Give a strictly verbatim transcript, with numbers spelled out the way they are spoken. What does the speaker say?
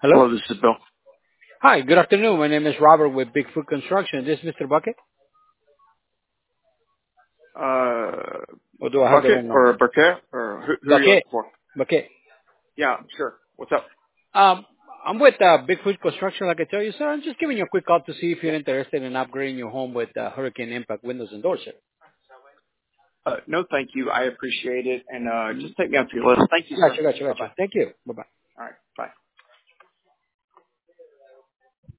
Hello? Hello, this is Bill. Hi, good afternoon. My name is Robert with Bigfoot Construction. Is this mister Bucket? Uh, Or do I have the Bucket wrong or number? Burkett or who, who are you Bucket. looking for? Bucket. Yeah, sure. What's up? Um, I'm with uh, Bigfoot Construction, like I tell you, sir. I'm just giving you a quick call to see if you're interested in upgrading your home with uh, Hurricane Impact windows and doors, sir. Uh, no, thank you. I appreciate it. And uh, Mhm. just take me off your list. Thank you, sir. Gotcha, gotcha, Bye-bye. gotcha. Thank you. Bye-bye. All right. Bye.